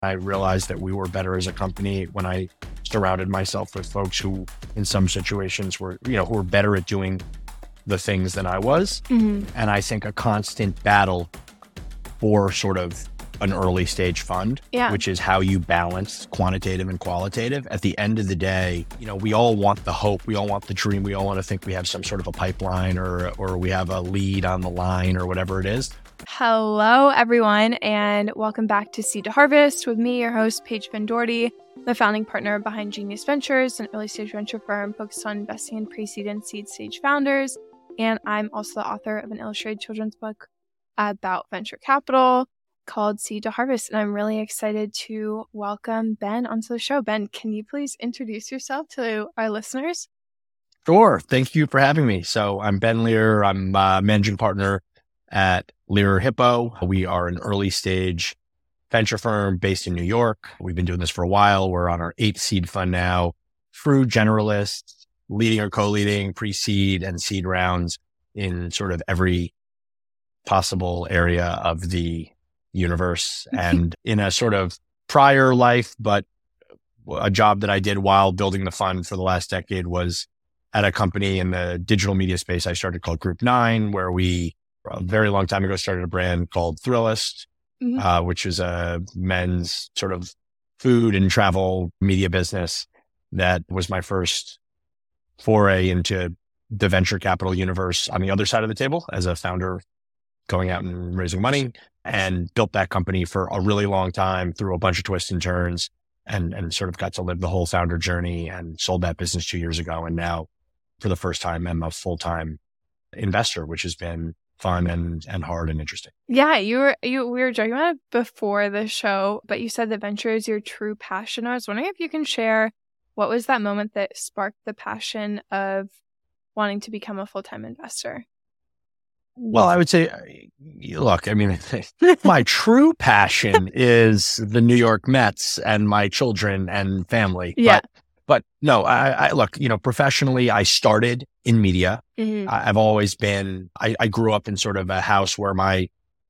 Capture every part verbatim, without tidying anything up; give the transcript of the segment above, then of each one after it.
I realized that we were better as a company when I surrounded myself with folks who, in some situations, were, you know, who were better at doing the things than I was. Mm-hmm. And I think a constant battle for sort of an early stage fund, Yeah. which is how you balance quantitative and qualitative. At the end of the day, you know, we all want the hope, we all want the dream, we all want to think we have some sort of a pipeline or or we have a lead on the line or whatever it is. Hello, everyone, and welcome back to Seed to Harvest with me, your host, Paige Van Doherty, the founding partner behind Genius Ventures, an early stage venture firm focused on investing in pre-seed and seed stage founders. And I'm also the author of an illustrated children's book about venture capital called Seed to Harvest. And I'm really excited to welcome Ben onto the show. Ben, can you please introduce yourself to our listeners? Sure. Thank you for having me. So I'm Ben Lear. I'm uh, managing partner at Lear Hippo. We are an early stage venture firm based in New York. We've been doing this for a while. We're on our eighth seed fund now. True generalists, leading or co-leading pre-seed and seed rounds in sort of every possible area of the universe. And in a sort of prior life, but a job that I did while building the fund for the last decade was at a company in the digital media space I started called Group Nine, where we a very long time ago started a brand called Thrillist, Mm-hmm. uh, which is a men's sort of food and travel media business. That was my first foray into the venture capital universe on the other side of the table as a founder going out and raising money, and built that company for a really long time through a bunch of twists and turns, and, and sort of got to live the whole founder journey, and sold that business two years ago. And now for the first time, I'm a full-time investor, which has been fun and, and hard and interesting. Yeah, you were you we were joking about it before the show, but you said that venture is your true passion. I was wondering if you can share what was that moment that sparked the passion of wanting to become a full-time investor? Well, I would say, look, I mean, my true passion is the New York Mets and my children and family. Yeah. But, but no, I, I look, you know, professionally, I started in media. Mm-hmm. I've always been, I, I grew up in sort of a house where my,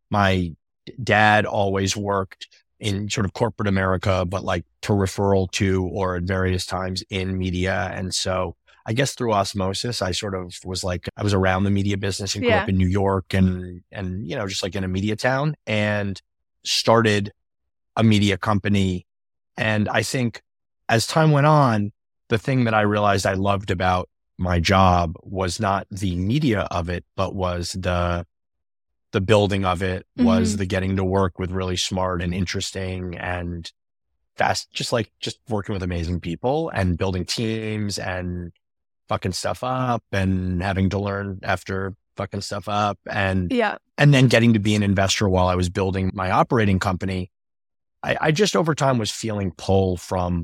my dad always worked in sort of corporate America, but like peripheral to, or at various times in media. And so I guess through osmosis, I sort of was like, I was around the media business and grew Yeah. up in New York and, and, you know, just like in a media town, and started a media company. And I think as time went on, the thing that I realized I loved about my job was not the media of it, but was the, the building of it, was Mm-hmm. the getting to work with really smart and interesting and fast, just like just working with amazing people and building teams and fucking stuff up and having to learn after fucking stuff up, and, Yeah. and then getting to be an investor while I was building my operating company. I, I just over time was feeling pull from,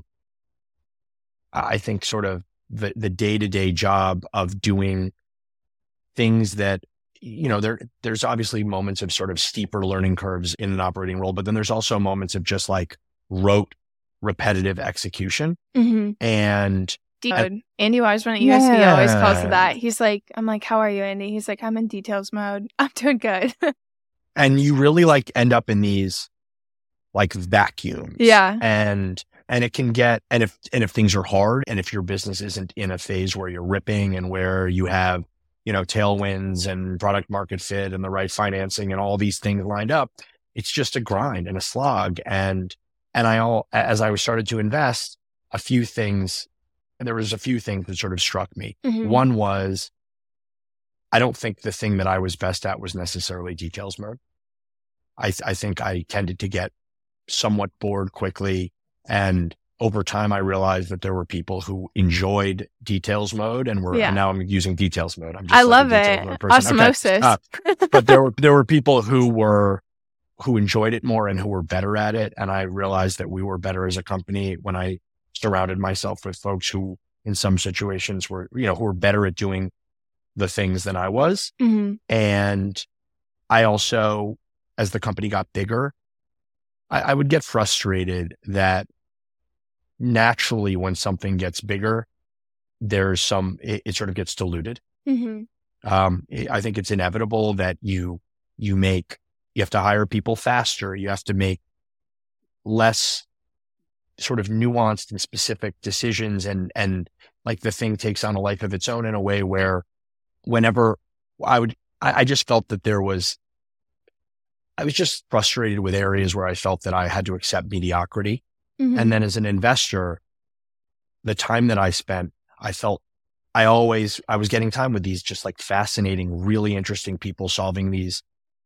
I think, sort of the, the day-to-day job of doing things that, you know, there, there's obviously moments of sort of steeper learning curves in an operating role, but then there's also moments of just like rote, repetitive execution. Mm-hmm. And Dude, Andy Weisman at U S B always calls it Yeah. that. He's like, I'm like, how are you, Andy? He's like, I'm in details mode. I'm doing good. and you really like end up in these like vacuums. Yeah. And, and it can get, and if, and if things are hard, and if your business isn't in a phase where you're ripping and where you have, you know, tailwinds and product market fit and the right financing and all these things lined up, it's just a grind and a slog. And, and I all, as I was started to invest, a few things, and there was a few things that sort of struck me. Mm-hmm. One was, I don't think the thing that I was best at was necessarily details mode. I, th- I think I tended to get somewhat bored quickly. And over time, I realized that there were people who enjoyed details mode and were, Yeah. and now I'm using details mode. I'm just I like love a details it. mode person. Okay. Osmosis. Uh, but there were, there were people who were, who enjoyed it more and who were better at it. And I realized that we were better as a company when I surrounded myself with folks who in some situations were, you know, who were better at doing the things than I was. Mm-hmm. And I also, as the company got bigger, I, I would get frustrated that naturally when something gets bigger, there's some, it, it sort of gets diluted. Mm-hmm. Um, it, I think it's inevitable that you, you make, you have to hire people faster. You have to make less sort of nuanced and specific decisions, and, and like the thing takes on a life of its own in a way where whenever I would, I, I just felt that there was, I was just frustrated with areas where I felt that I had to accept mediocrity. Mm-hmm. And then as an investor, the time that I spent, I felt I always, I was getting time with these just like fascinating, really interesting people solving these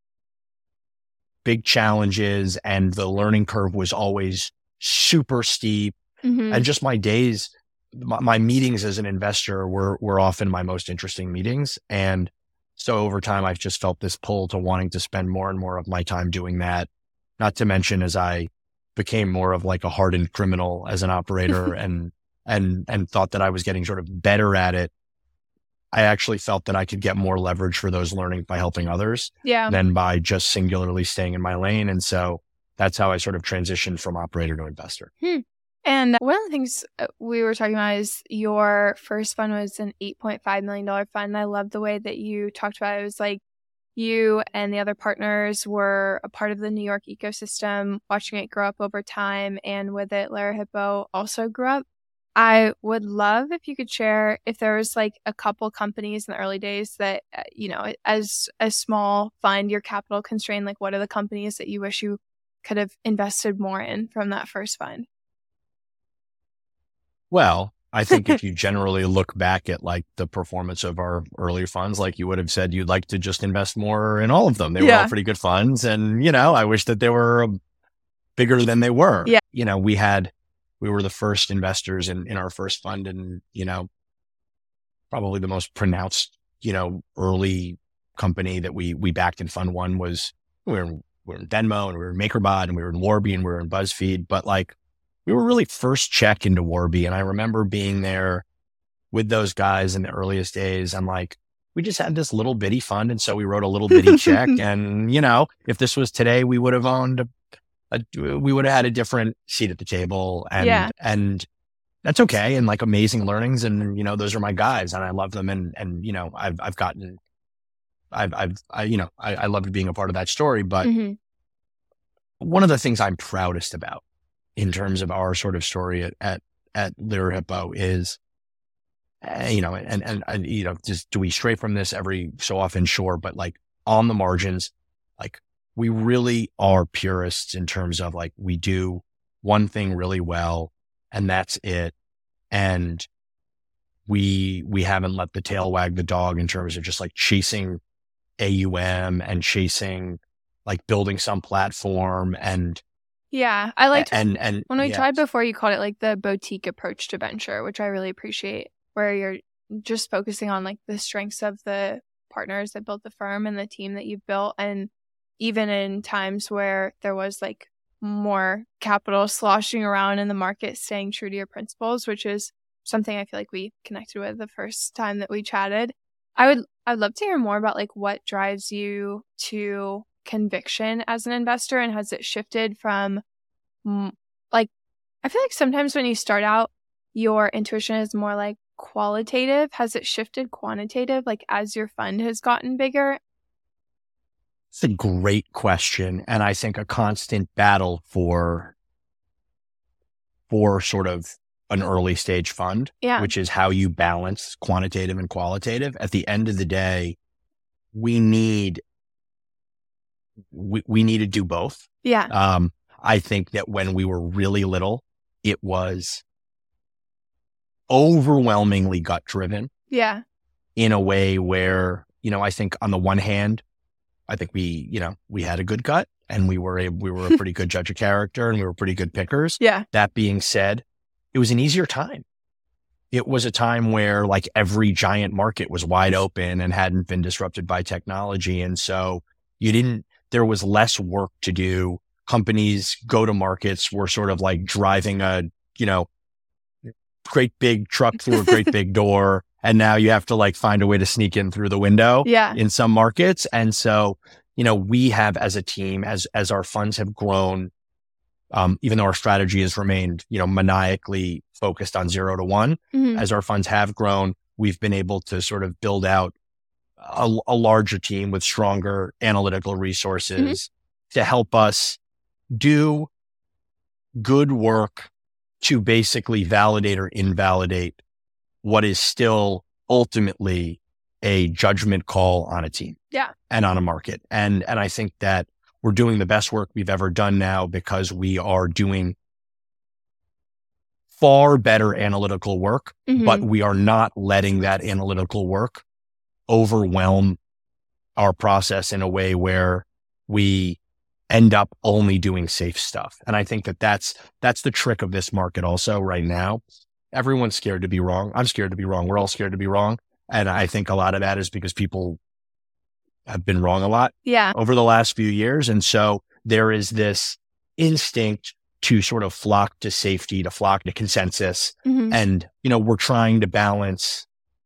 big challenges. And the learning curve was always super steep. Mm-hmm. And just my days, my, my meetings as an investor were, were often my most interesting meetings. And so over time, I've just felt this pull to wanting to spend more and more of my time doing that. Not to mention, as I became more of like a hardened criminal as an operator and, and, and thought that I was getting sort of better at it, I actually felt that I could get more leverage for those learnings by helping others Yeah. than by just singularly staying in my lane. And so that's how I sort of transitioned from operator to investor. Hmm. And one of the things we were talking about is your first fund was an eight point five million dollars fund. I love the way that you talked about it. It was like you and the other partners were a part of the New York ecosystem, watching it grow up over time. And with it, Lyra Hippo also grew up. I would love if you could share if there was like a couple companies in the early days that, uh, you know, as a small fund, your capital constrained, like what are the companies that you wish you could have invested more in from that first fund? Well, I think if you generally look back at like the performance of our earlier funds, like you would have said, you'd like to just invest more in all of them. They were Yeah. all pretty good funds. And, you know, I wish that they were bigger than they were. Yeah. You know, we had, we were the first investors in, in our first fund, and, you know, probably the most pronounced, you know, early company that we, we backed in fund one was we were, in, we were in Venmo, and we were in MakerBot, and we were in Warby, and we were in BuzzFeed, but like, we were really first check into Warby. And I remember being there with those guys in the earliest days. I'm like, we just had this little bitty fund. And so we wrote a little bitty check. And, you know, if this was today, we would have owned, a, a, we would have had a different seat at the table. And, Yeah. and that's okay. And like amazing learnings. And, you know, those are my guys and I love them. And, and, you know, I've, I've gotten, I've, I've, I, you know, I, I loved being a part of that story. But Mm-hmm. one of the things I'm proudest about in terms of our sort of story at, at, at Lyra Hippo is, uh, you know, and, and, and, you know, just do we stray from this every so often? Sure. But like on the margins, like we really are purists in terms of like, we do one thing really well and that's it. And we, we haven't let the tail wag the dog in terms of just like chasing A U M and chasing like building some platform and, Yeah. I liked and, and when we yeah. tried before, you called it like the boutique approach to venture, which I really appreciate, where you're just focusing on like the strengths of the partners that built the firm and the team that you've built. And even in times where there was like more capital sloshing around in the market, staying true to your principles, which is something I feel like we connected with the first time that we chatted. I would, I'd love to hear more about like what drives you to conviction as an investor, and has it shifted from like, I feel like sometimes when you start out, your intuition is more like qualitative. Has it shifted quantitative, like as your fund has gotten bigger? It's a great question. And I think a constant battle for, for sort of an early stage fund, Yeah. which is how you balance quantitative and qualitative. At the end of the day, we need, we, we need to do both. Yeah. Um, I think that when we were really little, it was overwhelmingly gut driven. Yeah. In a way where, you know, I think on the one hand, I think we, you know, we had a good gut and we were a, we were a pretty good judge of character and we were pretty good pickers. Yeah. That being said, it was an easier time. It was a time where like every giant market was wide open and hadn't been disrupted by technology. And so you didn't, there was less work to do. Companies go to markets were sort of like driving a, you know, great big truck through a great big door. And now you have to like find a way to sneak in through the window Yeah. in some markets. And so, you know, we have as a team, as, as our funds have grown, um, even though our strategy has remained, you know, maniacally focused on zero to one, Mm-hmm. as our funds have grown, we've been able to sort of build out a, a larger team with stronger analytical resources mm-hmm. to help us do good work to basically validate or invalidate what is still ultimately a judgment call on a team yeah. and on a market. And, and I think that we're doing the best work we've ever done now because we are doing far better analytical work, Mm-hmm. but we are not letting that analytical work overwhelm our process in a way where we end up only doing safe stuff. And I think that that's, that's the trick of this market also right now. Everyone's scared to be wrong. I'm scared to be wrong. We're all scared to be wrong. And I think a lot of that is because people have been wrong a lot Yeah. over the last few years. And so there is this instinct to sort of flock to safety, to flock to consensus. Mm-hmm. And, you know, we're trying to balance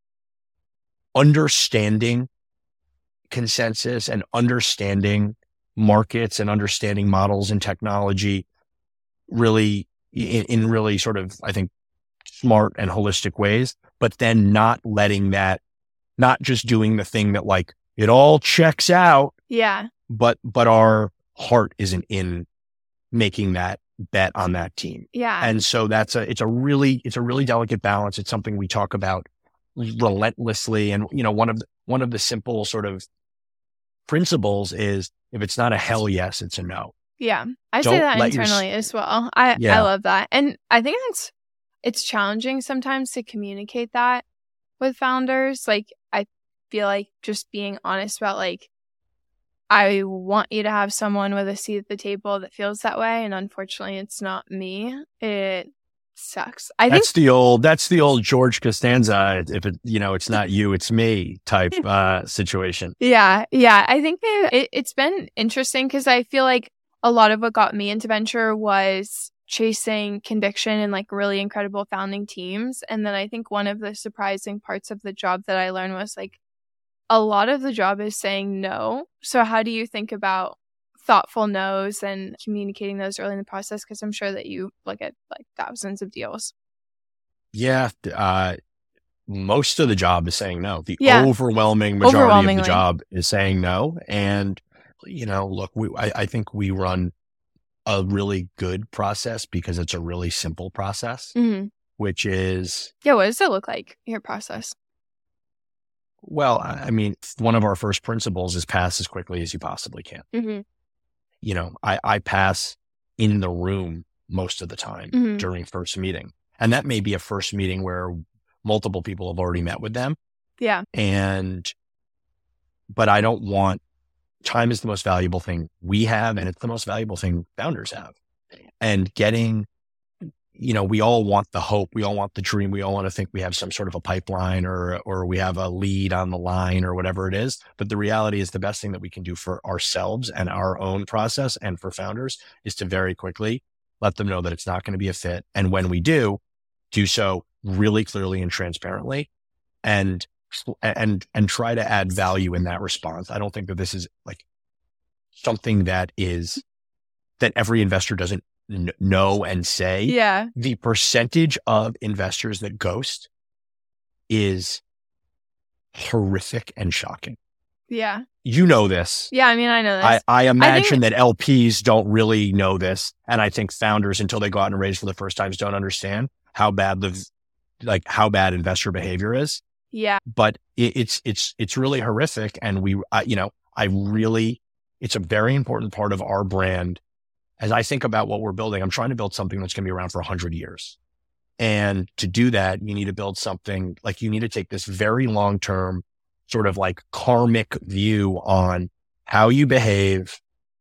understanding consensus and understanding markets and understanding models and technology really in, in really sort of, I think, smart and holistic ways, but then not letting that, not just doing the thing that like it all checks out, Yeah. but, but our heart isn't in making that bet on that team. Yeah. And so that's a, it's a really, it's a really delicate balance. It's something we talk about relentlessly. And, you know, one of the, one of the simple sort of principles is if it's not a hell yes, it's a no. Yeah. I Don't say that let your- internally as well. I, Yeah. I love that. And I think it's, it's challenging sometimes to communicate that with founders. Like, I feel like just being honest about like, I want you to have someone with a seat at the table that feels that way. And unfortunately, it's not me. It sucks. I That's think the old, that's the old George Costanza. If it, you know, it's not you, it's me type uh, situation. Yeah, yeah. I think it, it, it's been interesting because I feel like a lot of what got me into venture was chasing conviction and like really incredible founding teams. And then I think one of the surprising parts of the job that I learned was like a lot of the job is saying no. So how do you think about thoughtful no's and communicating those early in the process? Because I'm sure that you look at like thousands of deals. Yeah. Uh, most of the job is saying no. The Yeah. overwhelming majority of Overwhelmingly. the job is saying no. And, you know, look, we, I, I think we run a really good process because it's a really simple process, Mm-hmm. which is, Yeah. What does it look like, your process? well, I I mean, one of our first principles is pass as quickly as you possibly can. Mm-hmm. You know, I, I pass in the room most of the time Mhm. during first meeting. And that may be a first meeting where multiple people have already met with them. Yeah. And, but I don't want, time is the most valuable thing we have, and it's the most valuable thing founders have. And getting, you know, we all want the hope, we all want the dream, we all want to think we have some sort of a pipeline or, or we have a lead on the line or whatever it is. But the reality is the best thing that we can do for ourselves and our own process and for founders is to very quickly let them know that it's not going to be a fit. And when we do, do so really clearly and transparently and, and, and try to add value in that response. I don't think that this is like something that is, that every investor doesn't n- know and say. Yeah. The percentage of investors that ghost is horrific and shocking. Yeah. You know this. Yeah. I mean, I know this. I, I imagine think- that L Ps don't really know this. And I think founders, until they go out and raise for the first times, don't understand how bad the, like how bad investor behavior is. Yeah. But it, it's, it's, it's really horrific. And we, uh, you know, I really, it's a very important part of our brand. As I think about what we're building, I'm trying to build something that's going to be around for a hundred years. And to do that, you need to build something like you need to take this very long-term sort of like karmic view on how you behave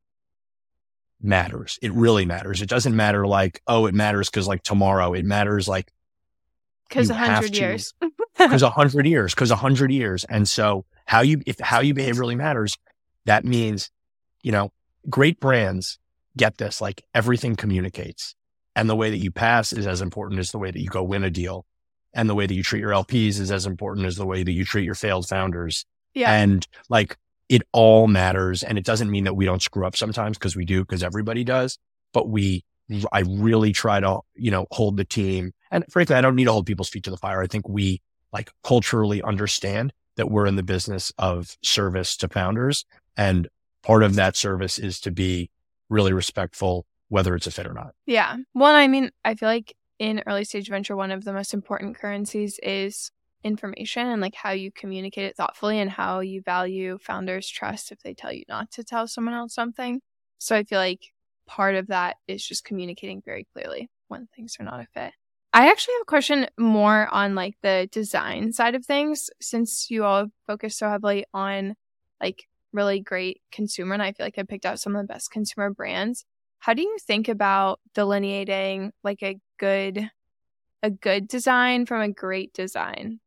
matters. It really matters. It doesn't matter like, oh, it matters because like tomorrow. It matters like Because you a have hundred to- years. because a hundred years, because a hundred years. And so how you, if how you behave really matters, that means, you know, great brands get this, like everything communicates, and the way that you pass is as important as the way that you go win a deal. And the way that you treat your L Ps is as important as the way that you treat your failed founders. Yeah. And like it all matters. And it doesn't mean that we don't screw up sometimes, because we do, because everybody does, but we, I really try to, you know, hold the team. And frankly, I don't need to hold people's feet to the fire. I think we like culturally understand that we're in the business of service to founders. And part of that service is to be really respectful whether it's a fit or not. Yeah. Well, I mean, I feel like in early stage venture, one of the most important currencies is information and like how you communicate it thoughtfully and how you value founders' trust if they tell you not to tell someone else something. So I feel like part of that is just communicating very clearly when things are not a fit. I actually have a question more on like the design side of things, since you all focus so heavily on like really great consumer, and I feel like I picked out some of the best consumer brands. How do you think about delineating like a good a good design from a great design?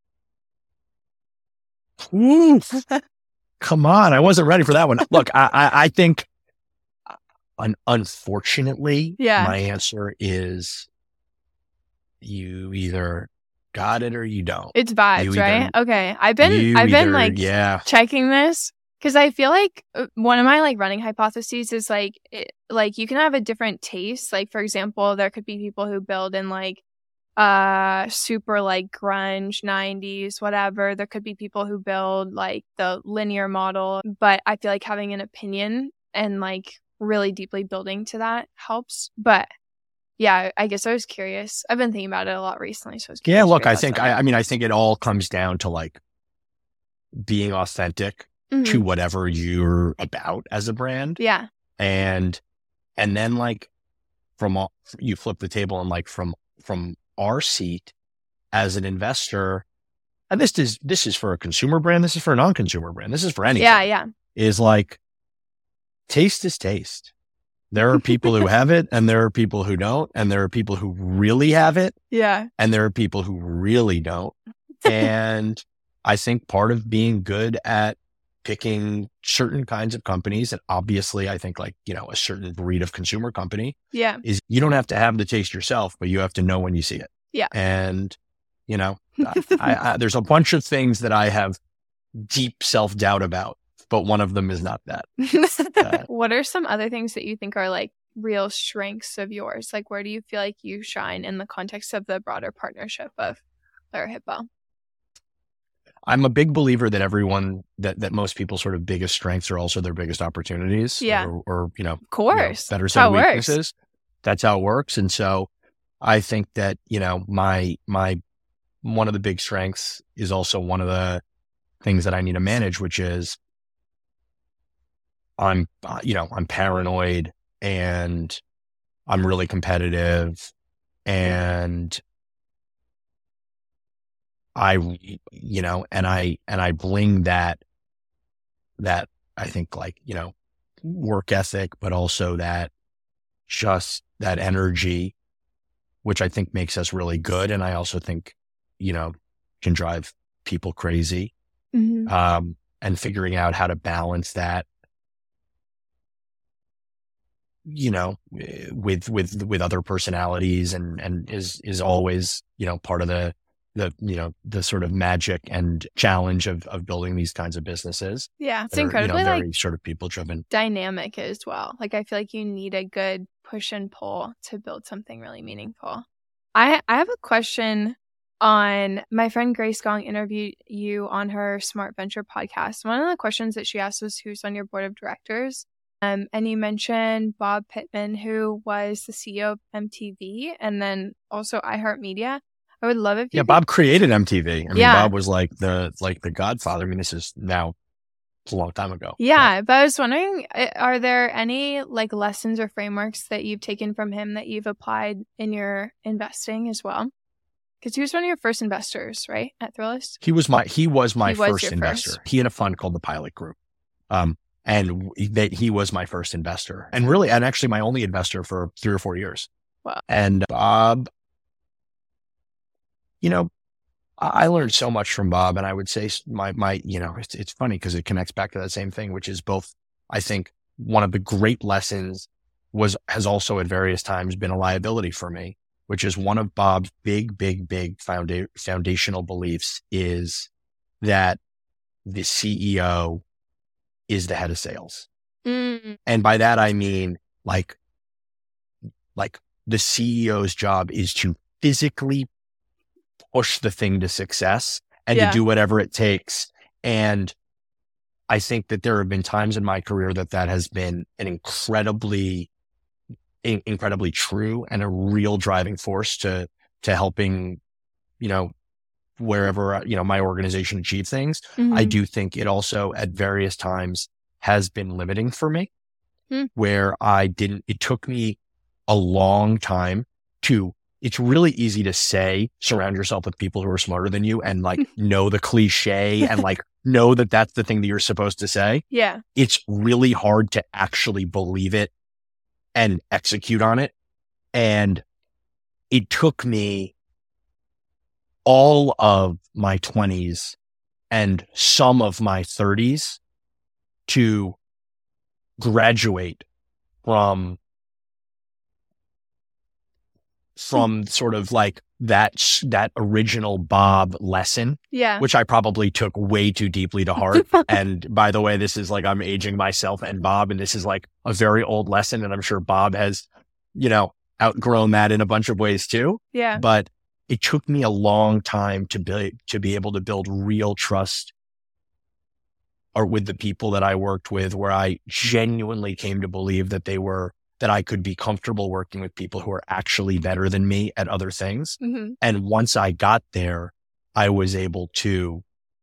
Ooh, come on. I wasn't ready for that one. Look, I, I, I think un- unfortunately, Yeah. my answer is you either got it or you don't. It's vibes, You either- right? Okay. I've been You I've been either- like yeah. checking this because I feel like uh, one of my like running hypotheses is like it, like you can have a different taste. Like for example, there could be people who build in like uh super like grunge nineties whatever. There could be people who build like the linear model, but I feel like having an opinion and like really deeply building to that helps. But yeah, I guess I was curious. I've been thinking about it a lot recently, so I was curious. Yeah, what look, your I thoughts think, on I, it. I mean, I think it all comes down to like being authentic Mhm. to whatever you're about as a brand. Yeah. And, and then like from all, you flip the table and like from, from our seat as an investor, and this is, this is for a consumer brand. This is for a non-consumer brand. This is for anything. Yeah, yeah. Is like taste is taste. There are people who have it and there are people who don't. And there are people who really have it Yeah. and there are people who really don't. And I think part of being good at picking certain kinds of companies, and obviously I think like, you know, a certain breed of consumer company Yeah. is you don't have to have the taste yourself, but you have to know when you see it. Yeah. And, you know, I, I, I, there's a bunch of things that I have deep self-doubt about, but one of them is not that. Uh, What are some other things that you think are like real strengths of yours? Like where do you feel like you shine in the context of the broader partnership of Lyra Hippo? I'm a big believer that everyone, that, that most people's sort of biggest strengths are also their biggest opportunities. Yeah. Or, or you know, Of course. you know, better That's how said, it works. weaknesses. That's how it works. And so I think that, you know, my, my, one of the big strengths is also one of the things that I need to manage, which is I'm, uh, you know, I'm paranoid and I'm really competitive and I, you know, and I, and I bring that, that I think like, you know, work ethic, but also that just that energy, which I think makes us really good. And I also think, you know, can drive people crazy. Mhm. Um, and figuring out how to balance that, you know, with, with, with other personalities and, and is, is always, you know, part of the, the, you know, the sort of magic and challenge of, of building these kinds of businesses. Yeah. It's that are, incredibly you know, like very sort of people driven. dynamic as well. Like I feel like you need a good push and pull to build something really meaningful. I I have a question on my friend Grace Gong interviewed you on her Smart Venture podcast. One of the questions that she asked was who's on your board of directors. Um, and you mentioned Bob Pittman, who was the C E O of M T V and then also iHeartMedia. I would love if you Yeah, could- Bob created M T V. I mean, Yeah. Bob was like the like the godfather. I mean, this is now it's a long time ago. Yeah, but I was wondering, uh, are there any like lessons or frameworks that you've taken from him that you've applied in your investing as well? Because he was one of your first investors, right, at Thrillist? He was my he was my He was first your investor. first. He had a fund called the Pilot Group, um, and they, he was my first investor, and really, and actually my only investor for three or four years. Wow. And Bob, you know, I I learned so much from Bob, and I would say s- my my you know it's it's funny because it connects back to that same thing, which is both. I think one of the great lessons was has also at various times been a liability for me, which is one of Bob's big, big, big founda- foundational beliefs is that the C E O is the head of sales. Mm, And by that, I mean like, like the C E O's job is to physically push the thing to success and Yeah. to do whatever it takes. And I think that there have been times in my career that that has been an incredibly in- incredibly true and a real driving force to, to helping, you know, wherever, you know, my organization achieve things. Mm-hmm. I do think it also at various times has been limiting for me mm. where I didn't, it took me a long time to, it's really easy to say, surround yourself with people who are smarter than you and like know the cliche and like know that that's the thing that you're supposed to say. Yeah. It's really hard to actually believe it and execute on it. And it took me all of my twenties and some of my thirties to graduate from from sort of like that that original Bob lesson, yeah, which I probably took way too deeply to heart. And by the way, this is like I'm aging myself and Bob, and this is like a very old lesson, and I'm sure Bob has, you know, outgrown that in a bunch of ways too. Yeah, but it took me a long time to be to be able to build real trust or with the people that I worked with, where I genuinely came to believe that they were, that I could be comfortable working with people who are actually better than me at other things. mm-hmm. And once I got there, I was able to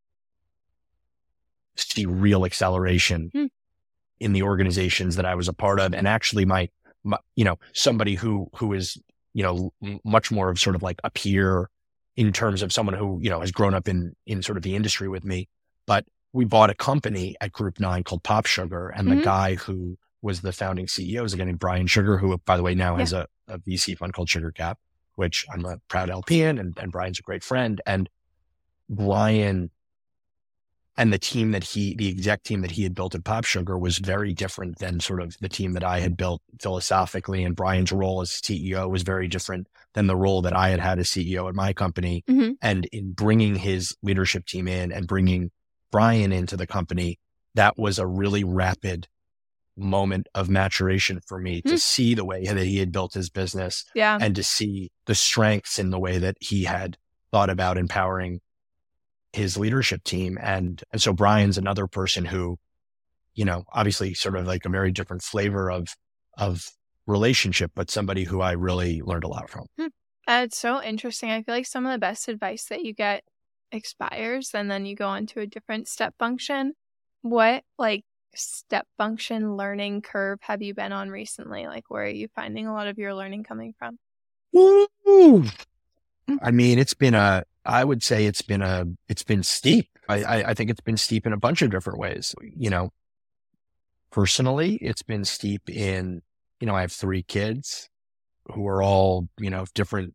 see real acceleration mm. in the organizations that I was a part of. And actually my, my you know, somebody who, who is, you know, much more of sort of like a peer in terms of someone who, you know, has grown up in, in sort of the industry with me. But we bought a company at Group Nine called Pop Sugar. And mm-hmm. the guy who was the founding C E O is a guy named Brian Sugar, who, by the way, now yeah. has a, a V C fund called Sugar Cap, which I'm a proud L P in, and, and Brian's a great friend. And Brian and the team that he, the exec team that he had built at Pop Sugar was very different than sort of the team that I had built philosophically. And Brian's role as C E O was very different than the role that I had had as C E O at my company. Mm-hmm. And in bringing his leadership team in and bringing Brian into the company, that was a really rapid moment of maturation for me mm-hmm. to see the way that he had built his business yeah. and to see the strengths in the way that he had thought about empowering his leadership team. And, and so Brian's another person who, you know, obviously sort of like a very different flavor of, of relationship, but somebody who I really learned a lot from. Hmm. Uh, it's so interesting. I feel like some of the best advice that you get expires and then you go on to a different step function. What like step function learning curve have you been on recently? Like, where are you finding a lot of your learning coming from? Woo! I mean, it's been a, I would say it's been a, it's been steep. I, I, I think it's been steep in a bunch of different ways. You know, personally, it's been steep in, you know, I have three kids who are all, you know, different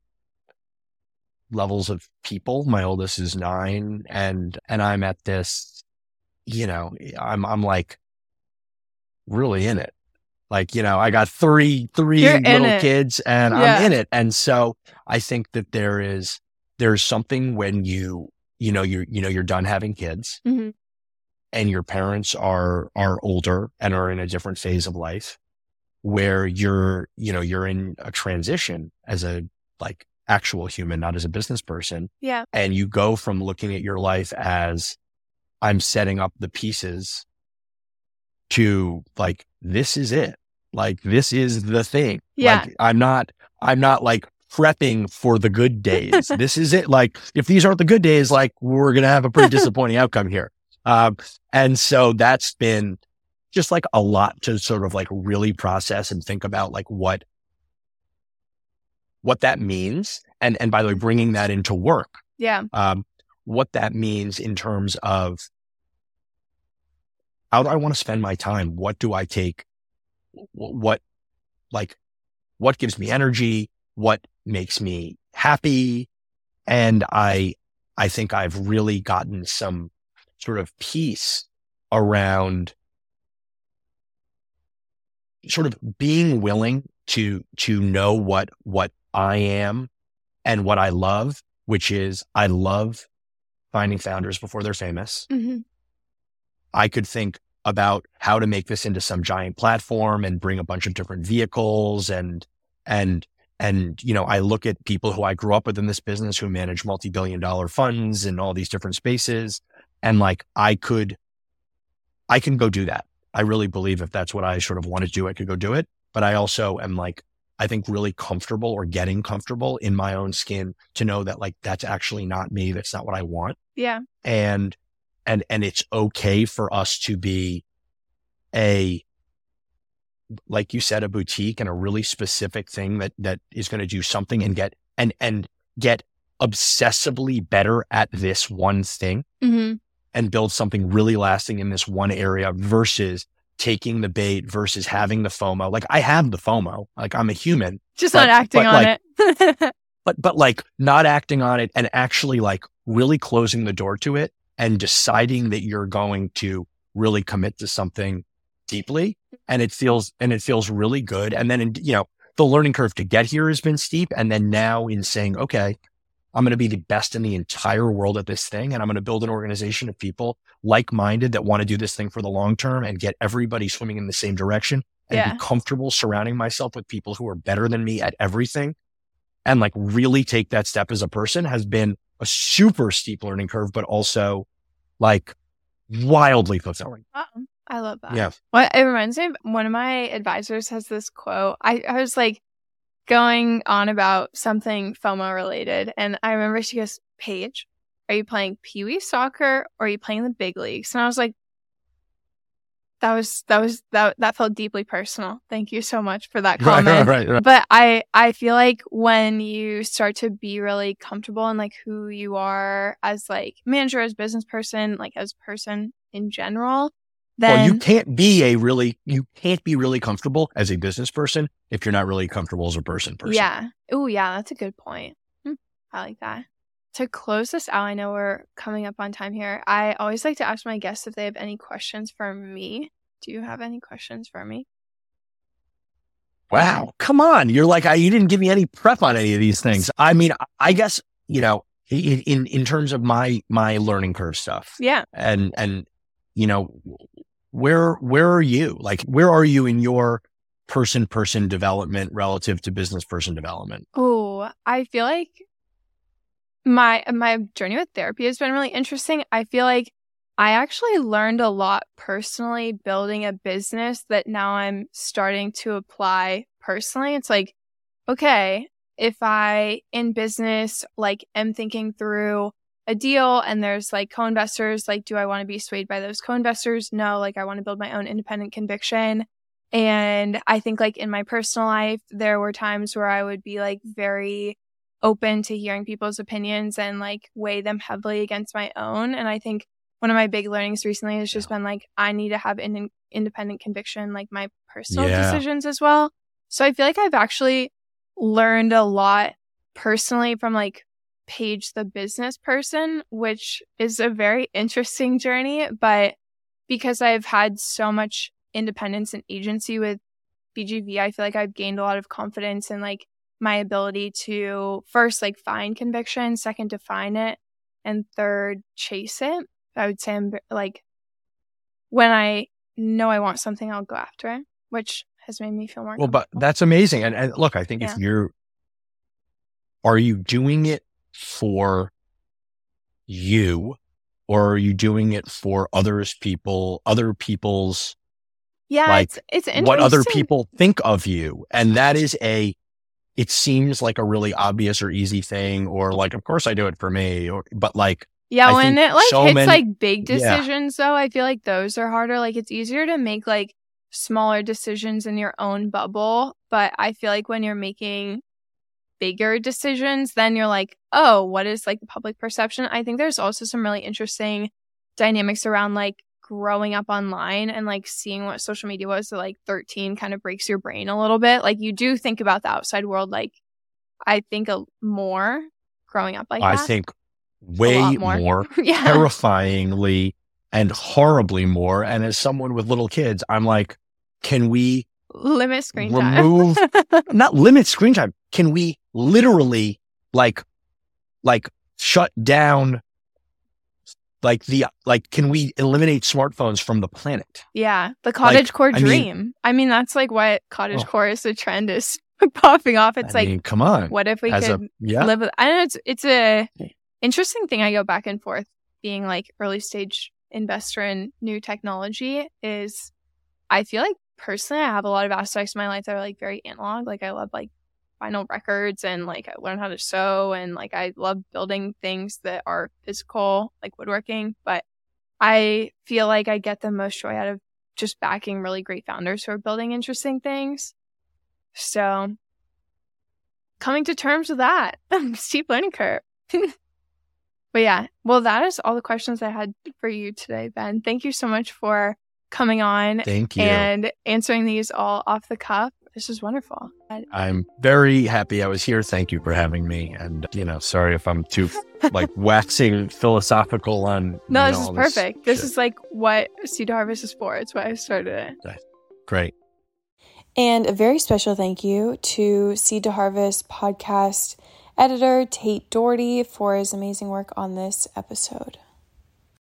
levels of people. My oldest is nine, and, and I'm at this, you know, I'm, I'm like really in it. Like, you know, I got three, three You're little kids and yeah. I'm in it. And so I think that there is, there's something when you, you know, you're, you know, you're done having kids mm-hmm. and your parents are, are older and are in a different phase of life where you're, you know, you're in a transition as a like actual human, not as a business person. Yeah. And you go from looking at your life as I'm setting up the pieces to like, this is it. Like, this is the thing. Yeah. Like, I'm not, I'm not like prepping for the good days. This is it. Like, if these aren't the good days, like we're going to have a pretty disappointing outcome here. Um, and so that's been just like a lot to sort of like really process and think about like what, what that means. And, and by the way, bringing that into work. Yeah. Um, what that means in terms of how do I want to spend my time? What do I take? What, like, what gives me energy? What makes me happy? And I, I think I've really gotten some sort of peace around sort of being willing to, to know what, what I am and what I love, which is I love finding founders before they're famous. Mm-hmm. I could think about how to make this into some giant platform and bring a bunch of different vehicles and, and, and, you know, I look at people who I grew up with in this business who manage multi-billion dollar funds in all these different spaces. And like, I could, I can go do that. I really believe if that's what I sort of want to do, I could go do it. But I also am like I think, really comfortable or getting comfortable in my own skin to know that like, that's actually not me. That's not what I want. Yeah. And, and, and it's okay for us to be a, like you said, a boutique and a really specific thing that, that is going to do something and get, and, and get obsessively better at this one thing Mm-hmm. and build something really lasting in this one area versus taking the bait versus having the FOMO. Like I have the FOMO, like I'm a human. Just but, not acting but on like, it. but, but like not acting on it and actually like really closing the door to it and deciding that you're going to really commit to something deeply. And it feels, and it feels really good. And then, in, you know, the learning curve to get here has been steep. And then now in saying, okay, I'm going to be the best in the entire world at this thing. And I'm going to build an organization of people like-minded that want to do this thing for the long term and get everybody swimming in the same direction and Yeah. be comfortable surrounding myself with people who are better than me at everything. And like really take that step as a person has been a super steep learning curve, but also like wildly fulfilling. Wow. I love that. Yeah. Well, it reminds me of one of my advisors has this quote. I, I was like going on about something FOMO related. And I remember she goes, Paige, are you playing Pee Wee soccer or are you playing the big leagues? And I was like, that was, that was, that, that felt deeply personal. Thank you so much for that comment. Right, right, right. But I, I feel like when you start to be really comfortable in like who you are as like manager, as business person, like as person in general, then well, you can't be a really, you can't be really comfortable as a business person if you're not really comfortable as a person person. Yeah. Oh, yeah. That's a good point. Hmm, I like that. To close this out, I know we're coming up on time here. I always like to ask my guests if they have any questions for me. Do you have any questions for me? Wow. Come on. You're like, I, you didn't give me any prep on any of these things. I mean, I guess, you know, in, in, in terms of my, my learning curve stuff. Yeah. And, and, you know, where, where are you? Like, where are you in your person, person development relative to business person development? Oh, I feel like my, my journey with therapy has been really interesting. I feel like I actually learned a lot personally building a business that now I'm starting to apply personally. It's like, okay, if I in business, like am thinking through a deal and there's like co-investors, like, do I want to be swayed by those co-investors? No, like I want to build my own independent conviction. And I think like in my personal life, there were times where I would be like very open to hearing people's opinions and like weigh them heavily against my own. And I think one of my big learnings recently has just been like, I need to have an independent conviction, like my personal Yeah. decisions as well. So I feel like I've actually learned a lot personally from like Paige, the business person, which is a very interesting journey. But because I've had so much independence and agency with B G V, I feel like I've gained a lot of confidence in like my ability to first like find conviction, second define it, and third chase it. I would say I'm like, when I know I want something, I'll go after it, which has made me feel more Well, but that's amazing. And, and look, I think Yeah. if you're, are you doing it for you or are you doing it for others, people, other people's, yeah, like it's, it's interesting. what other people think of you? And that is a, it seems like a really obvious or easy thing, or like, of course I do it for me, or, but like, Yeah, I when think it like so hits many- like big Yeah. decisions though, I feel like those are harder. Like it's easier to make like smaller decisions in your own bubble, but I feel like when you're making bigger decisions, then you're like, oh, what is like the public perception? I think there's also some really interesting dynamics around like growing up online and like seeing what social media was at like thirteen kind of breaks your brain a little bit. Like you do think about the outside world, like I think a more growing up like I that. think way lot more. more, Yeah. terrifyingly and horribly more. And as someone with little kids, I'm like, can we Limit screen remove, time. not limit screen time? Can we literally like, like shut down, like the, like, can we eliminate smartphones from the planet? Yeah, the cottage core I mean- dream. I mean, that's like what cottage Oh. core is. The trend is popping off. It's I like, mean, come on. what if we As could a, yeah. live with? I know it's it's a interesting thing. I go back and forth being like early stage investor in new technology. Is I feel like personally, I have a lot of aspects of my life that are like very analog. Like I love like vinyl records and like I learned how to sew and like I love building things that are physical, like woodworking. But I feel like I get the most joy out of just backing really great founders who are building interesting things. So coming to terms with that, steep learning curve. But yeah, well, that is all the questions I had for you today, Ben. Thank you so much for coming on. Thank you. And answering these all off the cuff. This was wonderful. I'm very happy I was here. Thank you for having me. And, you know, sorry if I'm too like waxing philosophical on. No, you this know, is all perfect. This, shit. is like what Seed to Harvest is for. It's why I started it. Great. And a very special thank you to Seed to Harvest podcast editor Tate Doherty for his amazing work on this episode.